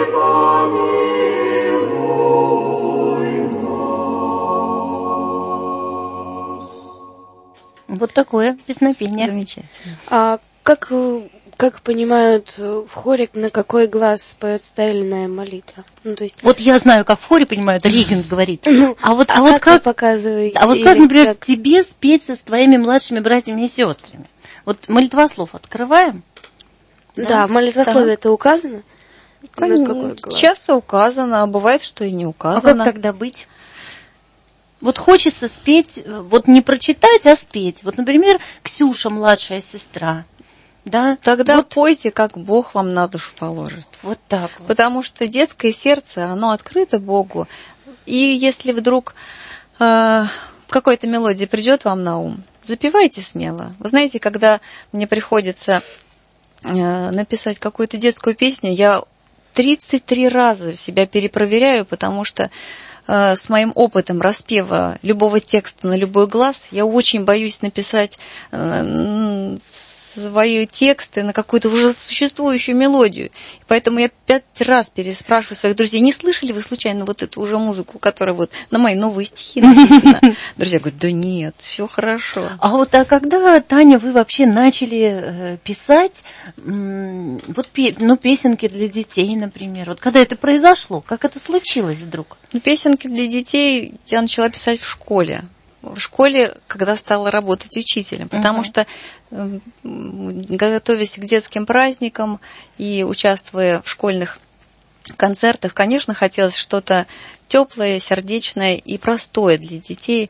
помилуй нас. Вот такое песнопение. Замечательно. А как понимают в хоре, на какой глаз поется та или иная молитва? Ну, то есть... Вот я знаю, как в хоре понимают, регент говорит. А вот как как вы показываете? А вот Или как, например, как? тебе спеть со твоими младшими братьями и сестрами? Вот молитвослов открываем? Да, в молитвословии это указано? На какой глаз? Часто указано, а бывает, что и не А указано. как тогда быть? Вот хочется спеть, вот не прочитать, а спеть. Вот, например, Ксюша, младшая сестра. Да? Тогда вот, пойте, как Бог вам на душу положит. вот так вот. Потому что детское сердце, оно открыто Богу. И если вдруг какая-то мелодия придет вам на ум, запевайте смело. Вы знаете, когда мне приходится написать какую-то детскую песню, я 33 раза себя перепроверяю, потому что с моим опытом распева любого текста на любой глаз, я очень боюсь написать свои тексты на какую-то уже существующую мелодию. И поэтому я 5 раз переспрашиваю своих друзей, не слышали вы случайно вот эту уже музыку, которая вот на мои новые стихи написана? Друзья говорят, да нет, все хорошо. А когда, Таня, вы вообще начали писать вот песенки для детей, например? Вот когда это произошло, как это случилось вдруг? Песенки для детей я начала писать в школе. В школе, когда стала работать учителем, потому что, готовясь к детским праздникам и участвуя в школьных концертах, конечно, хотелось что-то теплое, сердечное и простое для детей,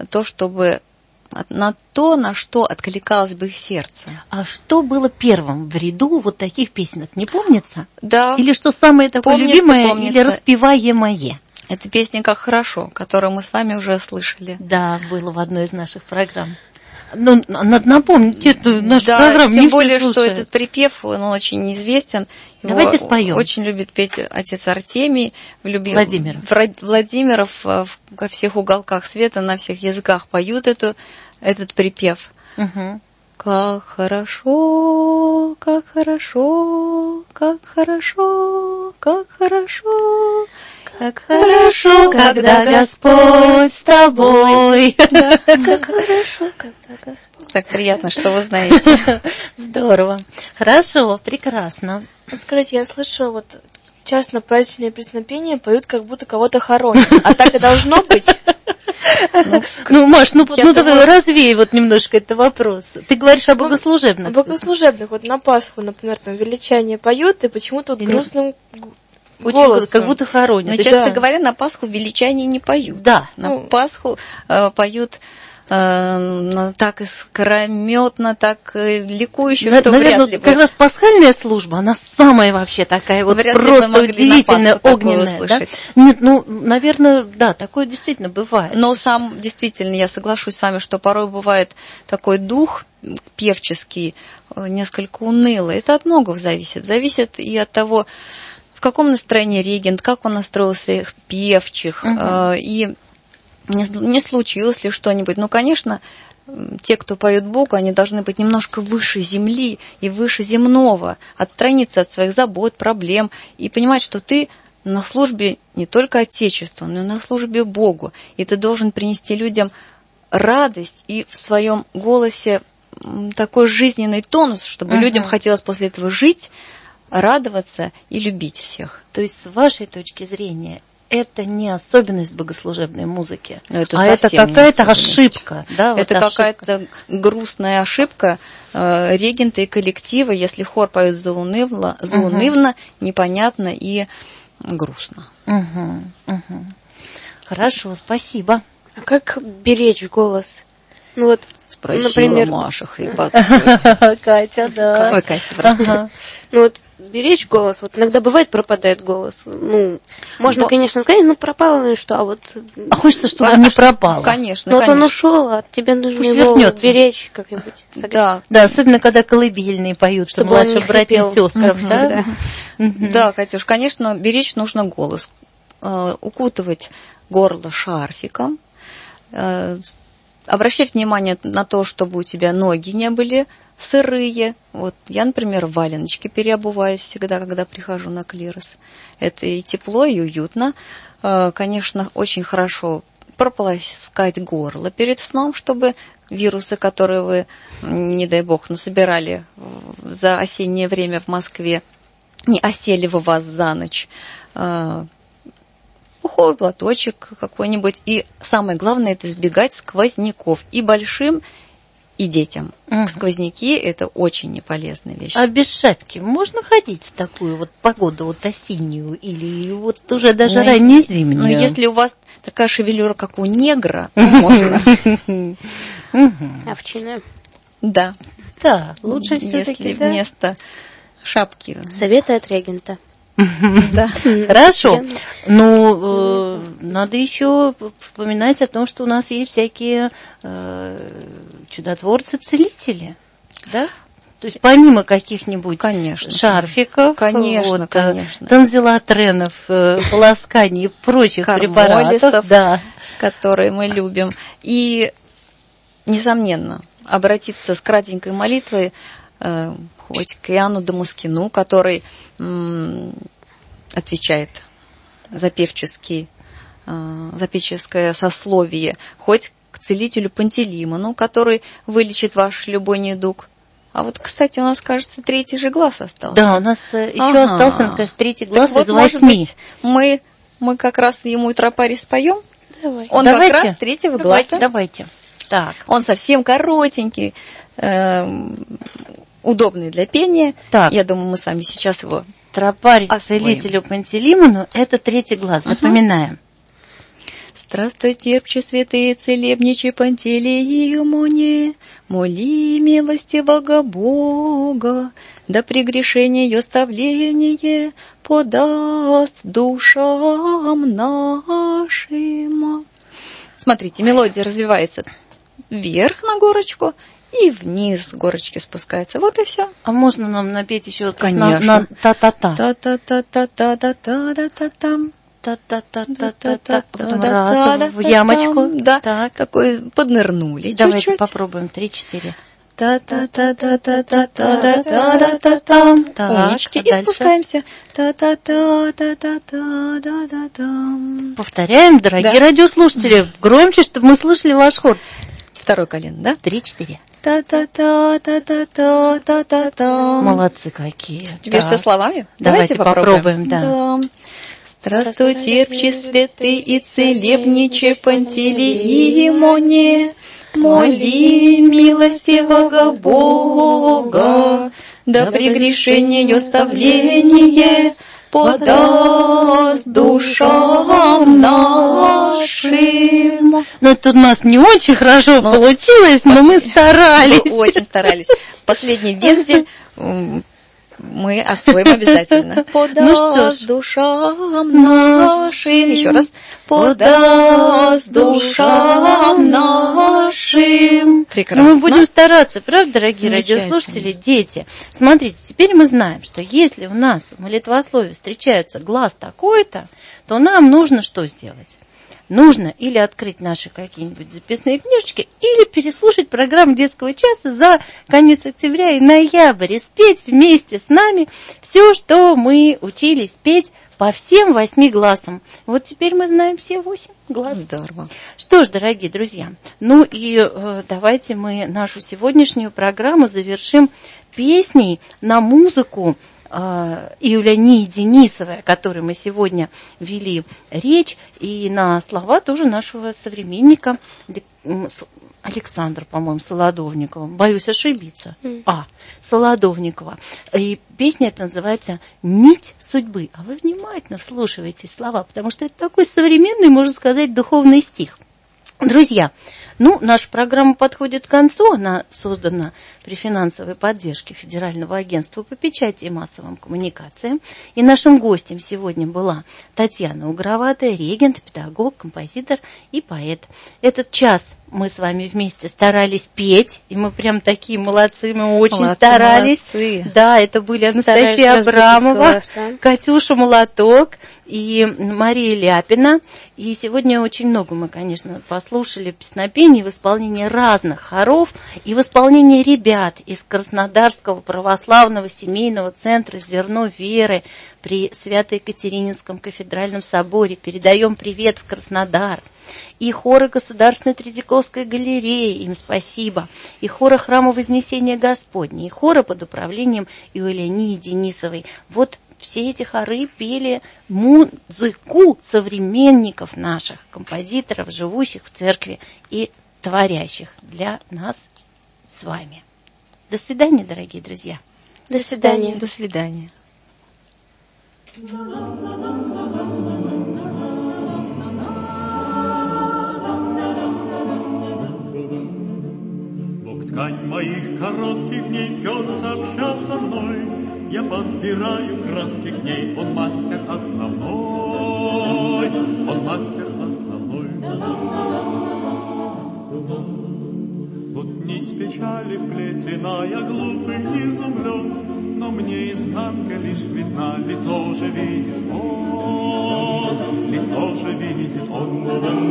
на что откликалось бы их сердце. А что было первым в ряду вот таких песенок, не помнится? Да. Или что самое такое любимое, помнится. или распеваемое? Это песня «Как хорошо», которую мы с вами уже слышали. Да, было в одной из наших программ. Ну, надо напомнить эту нашу программу. Тем более, что этот припев, он очень известен. Давайте споем. Очень любит петь отец Артемий. Владимиров во всех уголках света, на всех языках поют этот припев. Угу. Как хорошо, как хорошо, как хорошо, как хорошо. Как хорошо, когда Господь с тобой. Как хорошо, когда Господь. Так приятно, что вы знаете. Здорово. Хорошо, прекрасно. Скажите, я слышу, вот часто праздничные песнопения поют, как будто кого-то хоронят. А так и должно быть? Маш, давай развей вот немножко этот вопрос. Ты говоришь о богослужебных. О богослужебных. Вот на Пасху, например, там величание поют, и почему-то вот грустным голосом. Как будто хоронят. Но, честно говоря, на Пасху величание не поют. Да. На Пасху поют так искрометно, так ликующе, что наверное, вряд ли как раз пасхальная служба, она самая вообще такая вот вряд просто удивительная, огненная. Да? Нет, наверное, да, такое действительно бывает. Но действительно, я соглашусь с вами, что порой бывает такой дух певческий, несколько унылый. Это от многого зависит. Зависит и от того, в каком настроении регент, как он настроил своих певчих, и не случилось ли что-нибудь. Ну, конечно, те, кто поют Богу, они должны быть немножко выше земли и выше земного, отстраниться от своих забот, проблем и понимать, что ты на службе не только Отечеству, но и на службе Богу. И ты должен принести людям радость и в своем голосе такой жизненный тонус, чтобы людям хотелось после этого жить, радоваться и любить всех. То есть, с вашей точки зрения, это не особенность богослужебной музыки, это какая-то ошибка. Да, это какая-то грустная ошибка регента и коллектива, если хор поет заунывно, непонятно и грустно. Хорошо, спасибо. А как беречь голос? Ну вот, Спросила например, Маша хрипотцой. Катя, да. Ой, Катя, прости. ну вот беречь голос, вот иногда бывает пропадает голос. Ну, можно, конечно, сказать, ну пропало, ну и что, а вот... А хочется, чтобы он не пропал. Конечно, Ну вот он конечно. ушел, а тебе нужно Пусть его вернется. беречь как-нибудь. Да, Да, особенно когда колыбельные поют, Чтобы он младшим не братьям и хрипел. сестрам, да? да, Катюш, конечно, беречь нужно голос. Укутывать горло шарфиком. Обращать внимание на то, чтобы у тебя ноги не были сырые. Вот я, например, в валеночке переобуваюсь всегда, когда прихожу на клирос. Это и тепло, и уютно. Конечно, очень хорошо прополоскать горло перед сном, чтобы вирусы, которые вы, не дай бог, насобирали за осеннее время в Москве, не осели в вас за ночь. Пуховый платочек какой-нибудь. И самое главное, это избегать сквозняков. И большим, и детям. Сквозняки – это очень неполезная вещь. А без шапки можно ходить в такую вот погоду, вот осеннюю, или вот уже даже раннее зимнюю? Но если у вас такая шевелюра, как у негра, можно. Овчиная. Да. Да, лучше все-таки, Если вместо шапки. Советы от регента. Да. Хорошо. Ну, надо еще вспоминать о том, что у нас есть всякие чудотворцы-целители, да? То есть помимо каких-нибудь шарфиков, конечно, танзилатренов, полосканий и прочих препаратов, да, которые мы любим. И, несомненно, обратиться с кратенькой молитвой хоть к Иоанну Дамаскину, который отвечает за певческое сословие, хоть к целителю Пантелеймону, который вылечит ваш любой недуг. А вот, кстати, у нас, кажется, 3-й же глаз остался. Да, у нас еще остался, наконец, 3-й глаз так из вот, 8. Может быть, мы как раз ему и тропари споем? Давай. Он Давайте. как раз 3-го глаза. Давайте. Так. Он совсем коротенький, удобный для пения. Так. Я думаю, мы с вами сейчас его Тропарь к целителю Пантелеймону – это 3-й глаз. Напоминаем. Здравствуй, терпче, святые целебничи Пантелеймоне, моли милостивого Бога, да прегрешение и оставление подаст душам нашим. Смотрите, мелодия развивается вверх на горочку и вниз с горочки спускается. Вот и все. А можно нам напеть еще Конечно. на та-та-та? Та-та-та-та-та-та-та-та-там. Та-та-та-та-та-та. Потом раз в ямочку. Да, Так. такой поднырнули Давайте чуть-чуть. попробуем. 3-4. Та-та-та-та-та-та-та-та-та-там. Так, Умнички. а И дальше? спускаемся. Та-та-та-та-та-та-та-та-там. Повторяем, дорогие радиослушатели, громче, чтобы мы слышали ваш хор. Второй колено, да? 3-4. Та-та-та-та-та-та-та-та-там. Молодцы какие. Теперь Так. со словами? Давайте попробуем, да. Здравствуй, терпче, святый и целебниче Пантелеймоне, моли милостивого Бога, да прегрешение и оставление подаст душам нашим. Ну, это у нас не очень хорошо получилось, но мы старались. Мы очень старались. Последний вензель мы освоим обязательно. Подаст душам нашим. Еще раз. Подаст душам нашим. Прекрасно. Мы будем стараться, правда, дорогие Замечательно. радиослушатели, дети? Смотрите, теперь мы знаем, что если у нас в молитвослове встречается глаз такой-то, то нам нужно что сделать? Нужно или открыть наши какие-нибудь записные книжечки, или переслушать программу детского часа за конец октября и ноябрь, и спеть вместе с нами все, что мы учились петь по всем 8 глазам. Вот теперь мы знаем все 8 глаз. Здорово. Что ж, дорогие друзья, ну и давайте мы нашу сегодняшнюю программу завершим песней на музыку Юлиании Денисовой, о которой мы сегодня вели речь, и на слова тоже нашего современника Александра, по-моему, Солодовникова. Боюсь ошибиться. Солодовникова. И песня эта называется «Нить судьбы». А вы внимательно вслушиваетесь в слова, потому что это такой современный, можно сказать, духовный стих. Друзья, наша программа подходит к концу. Она создана при финансовой поддержке Федерального агентства по печати и массовым коммуникациям. И нашим гостем сегодня была Татьяна Угроватая, регент, педагог, композитор и поэт. Этот час мы с вами вместе старались петь, и мы прям такие молодцы, мы очень старались. Молодцы. Да, это были Анастасия Абрамова, Катюша Молоток и Мария Ляпина. И сегодня очень много мы, конечно, послушали песнопений в исполнении разных хоров и в исполнении ребят из Краснодарского православного семейного центра «Зерно веры» при Свято-Екатерининском кафедральном соборе. Передаем привет в Краснодар. И хора Государственной Третьяковской галереи, им спасибо. И хора Храма Вознесения Господня, и хора под управлением Иолянии Денисовой. Вот все эти хоры пели музыку современников наших, композиторов, живущих в церкви и творящих для нас с вами. До свидания, дорогие друзья. До свидания. До свидания. Ткань моих коротких дней ткется обща со мной. Я подбираю краски к ней. Он мастер основной. Он мастер основной. Вот нить печали вплетена, я глупый изумлен, но мне изнанка лишь видна, лицо же видит он, лицо же видит он.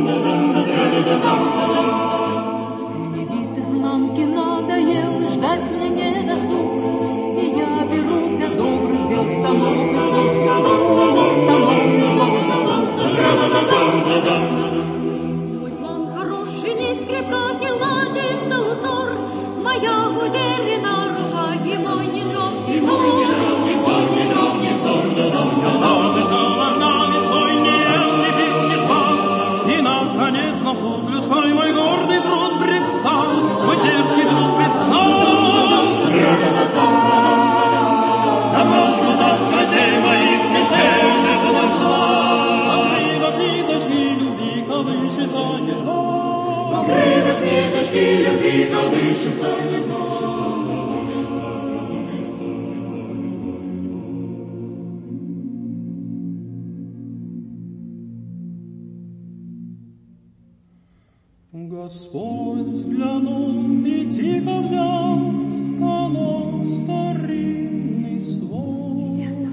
Изнанки надоел, ждать мне не досуг, и я беру для добрых дел станок и мой план хороший, нить крепка и ладится узор, моя уверена рука и мой не дрогнет зор, мой не дрогнет зор. И, наконец, на суд людской мой гордый труд предстал, мой дерзкий труд предстал. Домашь куда стратей моих смертельных возрастал. Обрывок ниточки любви колышется едва. Обрывок ниточки любви колышется едва. Господь взглянул и тихо взял станок старинный свой.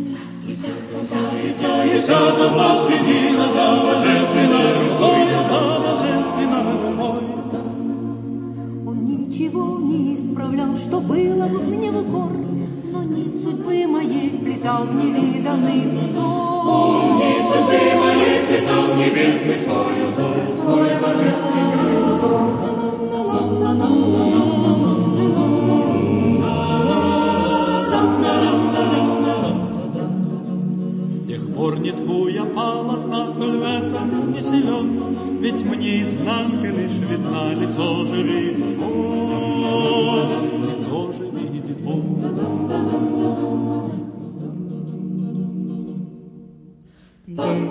И вся толпа следила за божественной рукой, за божественной рукой. Он ничего не исправлял, что было бы мне в укор, но нить судьбы моей вплетал в невиданный узор. Он нить судьбы моей вплетал в небесный свой узор, свой божественный узор. С тех пор не тку я полотна, коль в этом не силен, ведь мне изнанка лишь видна, лицо же видит он, лицо же видит он.